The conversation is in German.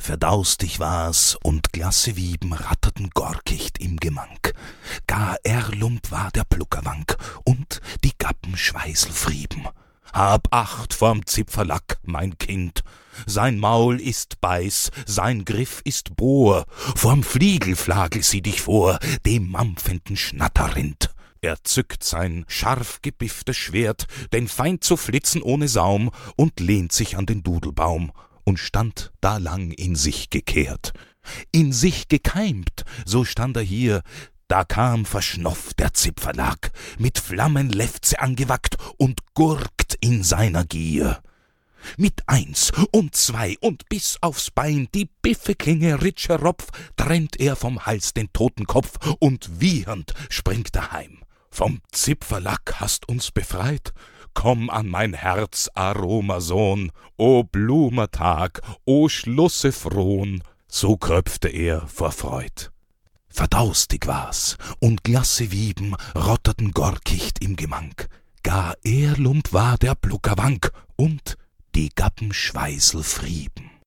Verdaustig war's und Glassewieben ratterten gorkicht im Gemank. Gar Erlump war der Pluckerwank und die Gappen Schweißelfrieben. Hab Acht vorm Zipferlack, mein Kind, sein Maul ist Beiß, sein Griff ist Bohr, vorm Fliegelflagel sieh dich vor, dem mampfenden Schnatterrind. Er zückt sein scharf gebifftes Schwert, den Feind zu flitzen ohne Saum, und lehnt sich an den Dudelbaum und stand da lang in sich gekehrt. In sich gekeimt, so stand er hier, da kam verschnopft der Zipferlack, mit Flammenlefze angewackt und gurkt in seiner Gier. Mit 1 und 2 und bis aufs Bein die Biffeklinge Ritscherropf trennt er vom Hals den toten Kopf und wiehernd springt er heim. Vom Zipferlack hast uns befreit, komm an mein Herz, Aromasohn, o Blumertag, o Schlusse frohn, so kröpfte er vor Freud. Verdaustig war's, und Glassewieben rotterten gorkicht im Gemank. Gar Erlump war der Pluckerwank, und die Gappen Schweißelfrieben.